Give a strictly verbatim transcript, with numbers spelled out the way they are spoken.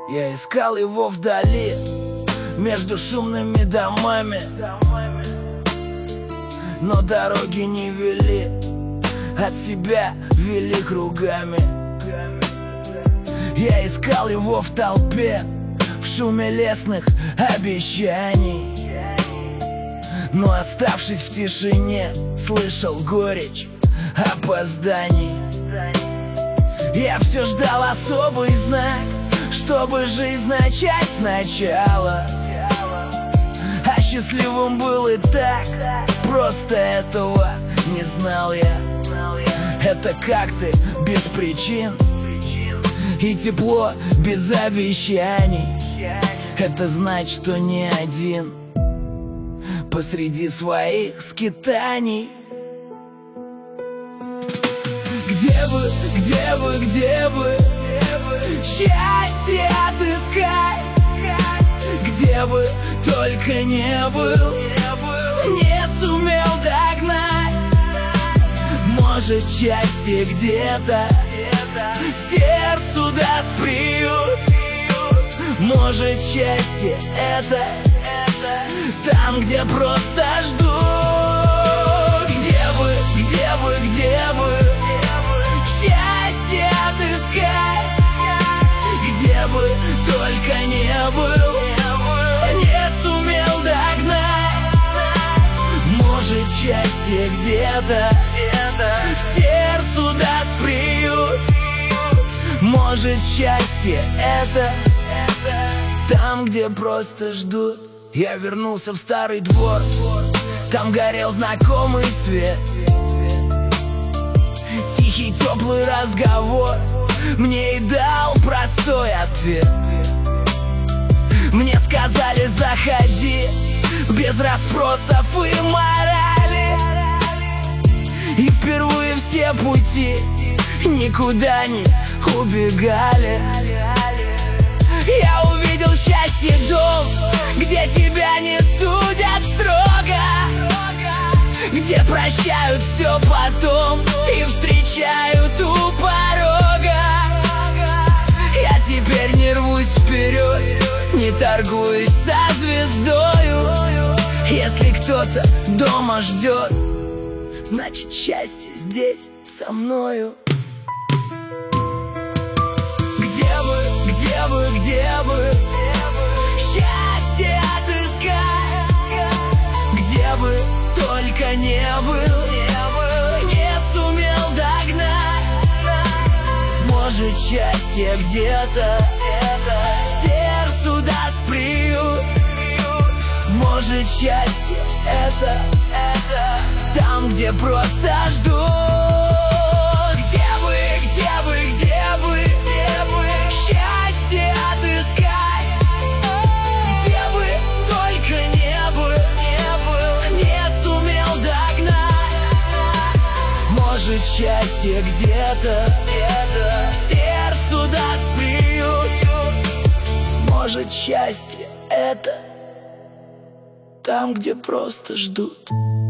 Я искал его вдали, между шумными домами, но дороги не вели, от себя вели кругами. Я искал его в толпе, в шуме лесных обещаний, но оставшись в тишине, слышал горечь опозданий. Я все ждал особый знак, чтобы жизнь начать сначала. А счастливым был и так, просто этого не знал я. Это как ты без причин, и тепло без обещаний. Это значит, что не один посреди своих скитаний. Где бы, где бы, где бы счастье отыскать, где бы только не был, не сумел догнать. Может, счастье где-то сердцу даст приют. Может, счастье это там, где просто ждут. Где бы, где бы, где бы счастье отыскать, где бы только не был, не сумел догнать. Может, счастье где-то сердцу даст приют. Может, счастье это там, где просто ждут. Я вернулся в старый двор, там горел знакомый свет. Тихий теплый разговор мне и дал простой ответ. Мне сказали: заходи, без расспросов и морали. И впервые все пути никуда не убегали. Я увидел счастье дом, где тебя не судят строго, где прощают все потом и встречают у порога. Я теперь не рвусь вперед, не торгуюсь со звездою. Если кто-то дома ждет, значит, счастье здесь со мною. Где бы, где бы, где бы счастье отыскать, где бы только не был, не сумел догнать. Может, счастье где-то сердцу даст приют. Может, счастье это там, где просто ждут. Где бы, где бы, где бы счастье отыскать, где бы только не был, не сумел догнать. Может, счастье где-то сердцу даст приют. Может, счастье это там, где просто ждут.